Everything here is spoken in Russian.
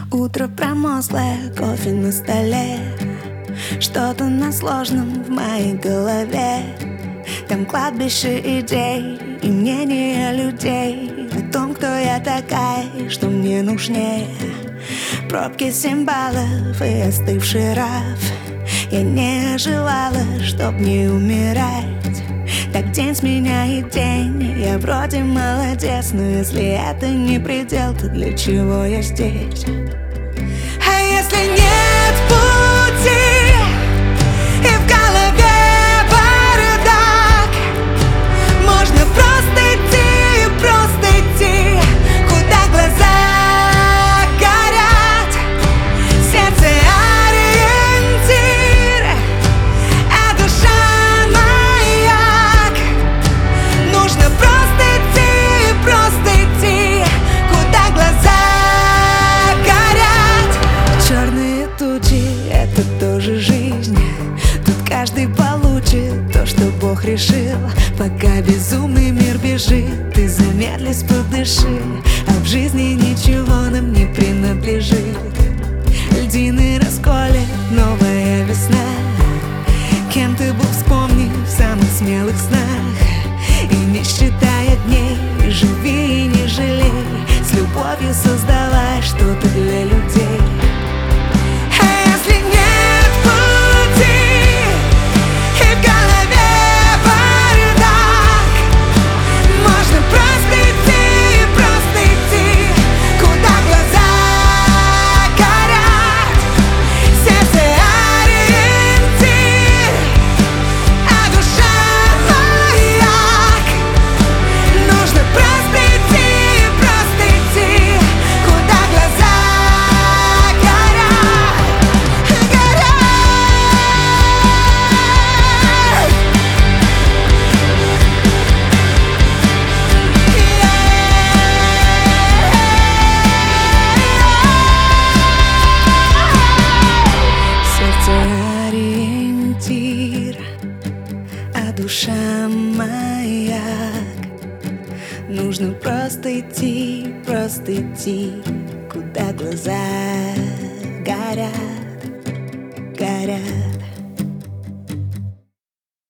Утро промозглое, кофе на столе, что-то на сложном в моей голове. Там кладбище идей и мнения людей о том, кто я такая, что мне нужнее. Пробки 7 баллов и остывший раф. Я не желала, чтоб не умирать. Так день сменяет день, я вроде молодец, но если это не предел, то для чего я здесь? А если нет пути, и в голове бардак, можно просто идти, куда глаза горят. Сердце ориентир, а душа маяк. Нужно просто идти, куда глаза горят. Черные тучи — это тоже жизнь. Тут каждый получит то, что Бог решил. Пока безумный мир бежит, ты замедлись, подыши. А в жизни ничего нам не принадлежит. Льдины расколет новая весна. Кем ты был, вспомни в самых смелых снах. И не считай дней, живи и не жалей. С любовью создавай что-то для людей. А если нет пути, и в голове бардак, можно просто идти, куда глаза горят. Сердце ориентир, а душа маяк. Нужно просто идти, куда глаза горят. Сердце ориентир, а душа маяк. Нужно просто идти, куда глаза горят.